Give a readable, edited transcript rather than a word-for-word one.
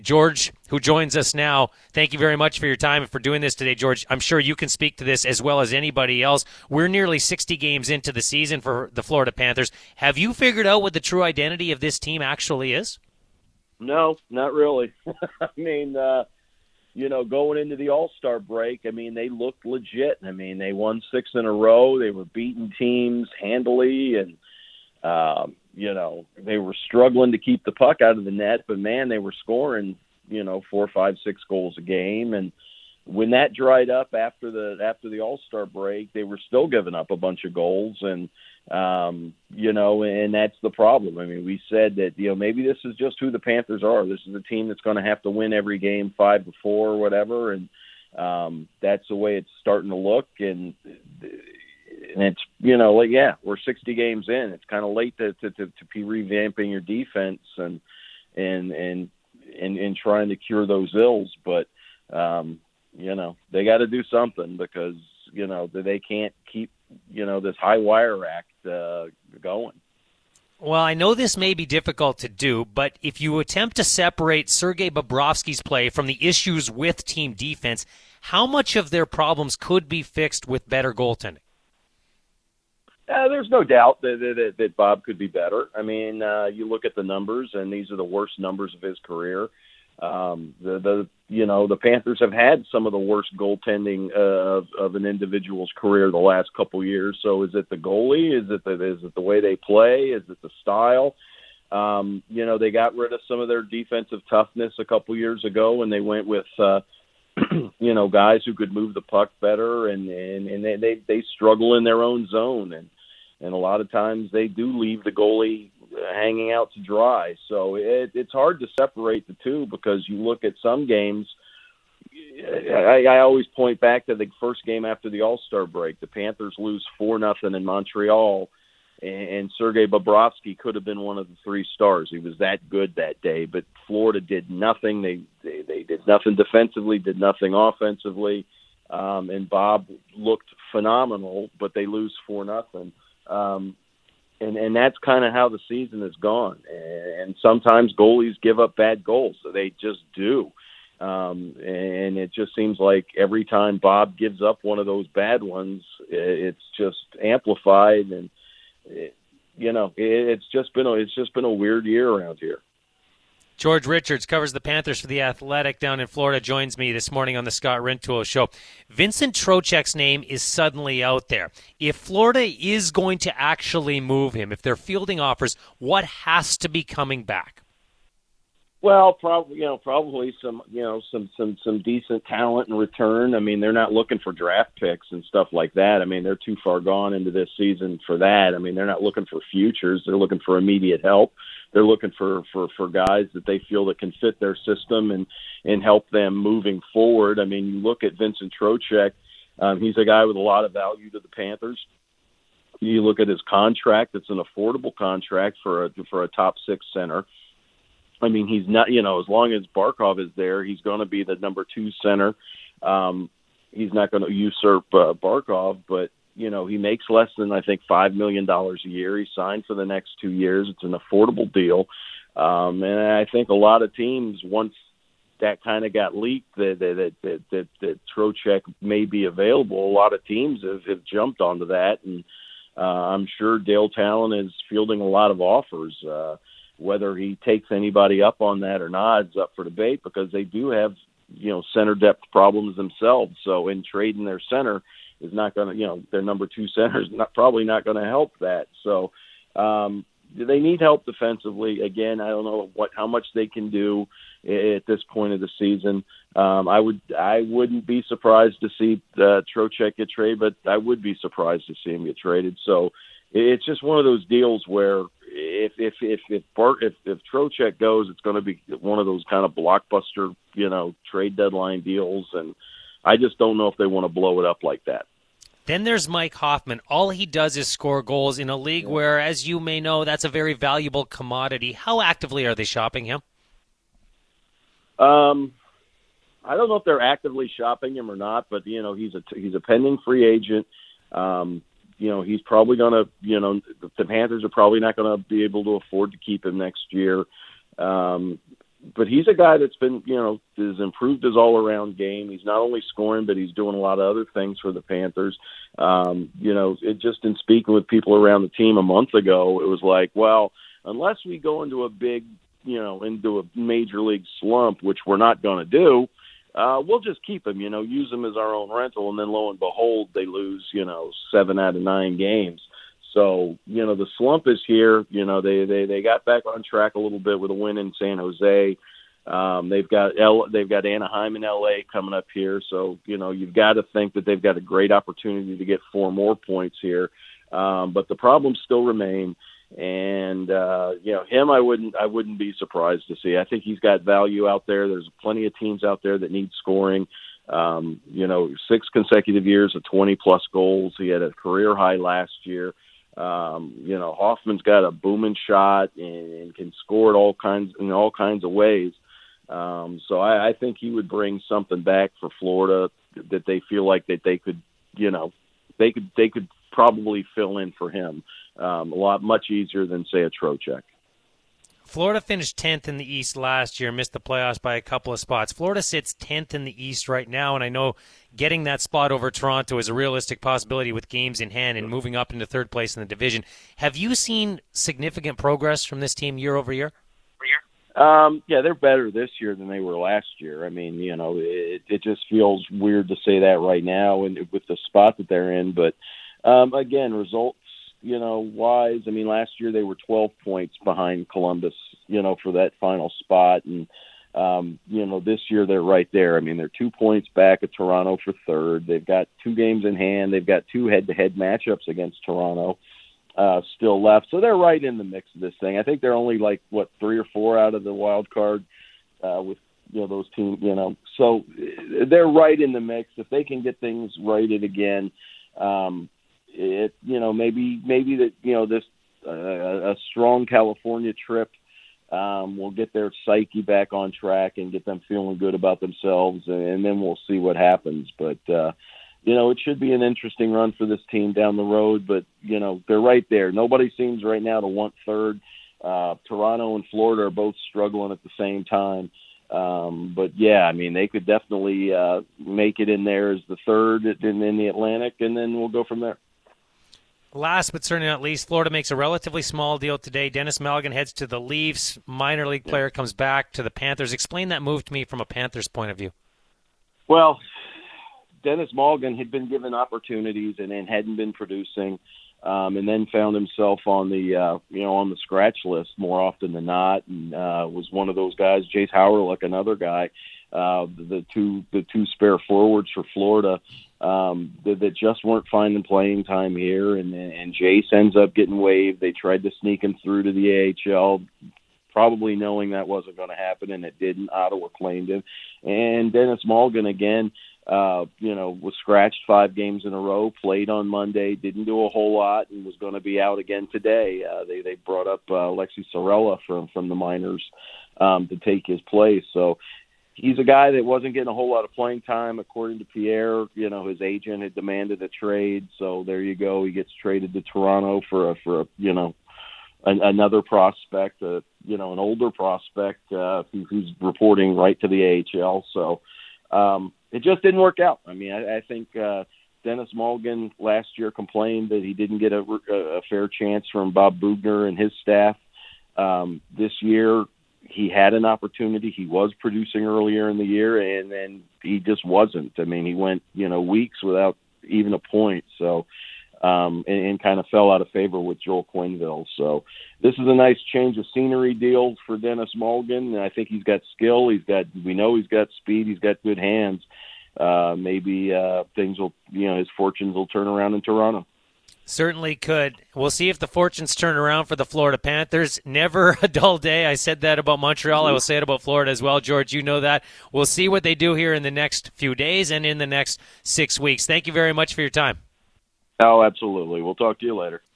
George, who joins us now. Thank you very much for your time and for doing this today, George. I'm sure you can speak to this as well as anybody else. We're nearly 60 games into the season for the Florida Panthers. Have you figured out what the true identity of this team actually is? No, not really. I mean, going into the All-Star break, I mean, they looked legit. I mean, they won 6 in a row. They were beating teams handily, and they were struggling to keep the puck out of the net, but man, they were scoring, 4, 5, 6 goals a game. And when that dried up after the All-Star break, they were still giving up a bunch of goals. And, and that's the problem. I mean, we said that, maybe this is just who the Panthers are. This is a team that's going to have to win every game 5-4 or whatever. And, that's the way it's starting to look. And it's, we're 60 games in. It's kind of late to be revamping your defense and trying to cure those ills. But, they got to do something because, they can't keep, this high wire act going. Well, I know this may be difficult to do, but if you attempt to separate Sergei Bobrovsky's play from the issues with team defense, how much of their problems could be fixed with better goaltending? There's no doubt that Bob could be better. I mean, you look at the numbers, and these are the worst numbers of his career. The Panthers have had some of the worst goaltending of an individual's career the last couple years. So is it the goalie? Is it the way they play? Is it the style? They got rid of some of their defensive toughness a couple years ago, and they went with guys who could move the puck better, and they struggle in their own zone, and a lot of times they do leave the goalie hanging out to dry. So it's hard to separate the two because you look at some games. I always point back to the first game after the All-Star break. The Panthers lose 4-0 in Montreal, and Sergei Bobrovsky could have been one of the 3 stars. He was that good that day, but Florida did nothing. They did nothing defensively, did nothing offensively, and Bob looked phenomenal, but they lose 4-0. And that's kind of how the season has gone. And sometimes goalies give up bad goals. So they just do. And it just seems like every time Bob gives up one of those bad ones, it's just amplified. And, it's just been a weird year around here. George Richards covers the Panthers for The Athletic down in Florida, joins me this morning on the Scott Rintoul Show. Vincent Trocheck's name is suddenly out there. If Florida is going to actually move him, if they're fielding offers, what has to be coming back? Well, probably some decent talent in return. I mean, they're not looking for draft picks and stuff like that. I mean, they're too far gone into this season for that. I mean, they're not looking for futures. They're looking for immediate help. They're looking for guys that they feel that can fit their system and help them moving forward. I mean, you look at Vincent Trocheck. He's a guy with a lot of value to the Panthers. You look at his contract; it's an affordable contract for a top 6 center. I mean, he's not, as long as Barkov is there, he's going to be the number 2 center. He's not going to usurp Barkov, but, he makes less than, I think, $5 million a year. He signed for the next 2 years. It's an affordable deal. And I think a lot of teams, once that kind of got leaked, that Trocheck may be available, a lot of teams have jumped onto that. And I'm sure Dale Talon is fielding a lot of offers. Whether he takes anybody up on that or not is up for debate because they do have, center depth problems themselves. So in trading their center is not going to, their number 2 center is probably not going to help that. So they need help defensively. Again, I don't know how much they can do at this point of the season. I wouldn't be surprised to see Trocheck get traded, but I would be surprised to see him get traded. So it's just one of those deals where if Trocheck goes, it's going to be one of those kind of blockbuster, trade deadline deals, and I just don't know if they want to blow it up like that. Then there's Mike Hoffman. All he does is score goals in a league where, as you may know, that's a very valuable commodity. How actively are they shopping him? I don't know if they're actively shopping him or not, but he's a pending free agent. He's probably going to, the Panthers are probably not going to be able to afford to keep him next year. but he's a guy that's been, has improved his all-around game. He's not only scoring, but he's doing a lot of other things for the Panthers. It just in speaking with people around the team a month ago, it was like, well, unless we go into a big, into a major league slump, which we're not going to do, we'll just keep him, use him as our own rental. And then lo and behold, they lose, 7 out of 9 games. So, the slump is here. They got back on track a little bit with a win in San Jose. They've got Anaheim and LA coming up here. So, you've got to think that they've got a great opportunity to get 4 more points here. But the problems still remain. And, him, I wouldn't be surprised to see. I think he's got value out there. There's plenty of teams out there that need scoring. 6 consecutive years of 20-plus goals. He had a career high last year. Hoffman's got a booming shot and can score in all kinds of ways. So I think he would bring something back for Florida that they feel like that they could probably fill in for him much easier than, say, a Trocheck. Florida finished 10th in the East last year, missed the playoffs by a couple of spots. Florida sits 10th in the East right now, and I know getting that spot over Toronto is a realistic possibility with games in hand and moving up into third place in the division. Have you seen significant progress from this team year over year? Yeah, they're better this year than they were last year. I mean, it just feels weird to say that right now and with the spot that they're in. But, again, results, wise, I mean, last year they were 12 points behind Columbus, for that final spot. And, this year they're right there. I mean, they're 2 points back of Toronto for third. They've got 2 games in hand. They've got 2 head-to-head matchups against Toronto still left. So they're right in the mix of this thing. I think they're only 3 or 4 out of the wild card with, those teams, So they're right in the mix. If they can get things righted again, maybe that, this a strong California trip will get their psyche back on track and get them feeling good about themselves, and then we'll see what happens. But, it should be an interesting run for this team down the road, but, they're right there. Nobody seems right now to want third. Toronto and Florida are both struggling at the same time. But, yeah, I mean, they could definitely make it in there as the third in the Atlantic, and then we'll go from there. Last but certainly not least, Florida makes a relatively small deal today. Dennis Malgin heads to the Leafs. Minor league player comes back to the Panthers. Explain that move to me from a Panthers point of view. Well, Dennis Malgin had been given opportunities and hadn't been producing, and then found himself on the on the scratch list more often than not, and was one of those guys. Jace Howerlick, another guy, the two spare forwards for Florida. That just weren't finding playing time here, and Jace ends up getting waived. They tried to sneak him through to the AHL, probably knowing that wasn't going to happen, and it didn't. Ottawa claimed him. And Dennis Malgin, again, was scratched 5 games in a row, played on Monday, didn't do a whole lot, and was going to be out again today. They brought up Alexi Sorella from the minors to take his place. So he's a guy that wasn't getting a whole lot of playing time, according to Pierre. His agent had demanded a trade, so there you go. He gets traded to Toronto for another prospect, an older prospect who's reporting right to the AHL. So it just didn't work out. I mean, I think Dennis Malgin last year complained that he didn't get a fair chance from Bob Bugner and his staff. This year, he had an opportunity. He was producing earlier in the year, and then he just wasn't. I mean, he went, weeks without even a point. So, and kind of fell out of favor with Joel Quenneville. So this is a nice change of scenery deal for Dennis Malgin. I think he's got skill. We know he's got speed. He's got good hands. Maybe things will, his fortunes will turn around in Toronto. Certainly could. We'll see if the fortunes turn around for the Florida Panthers. Never a dull day. I said that about Montreal. I will say it about Florida as well. George, you know that. We'll see what they do here in the next few days and in the next 6 weeks. Thank you very much for your time. Oh, absolutely. We'll talk to you later.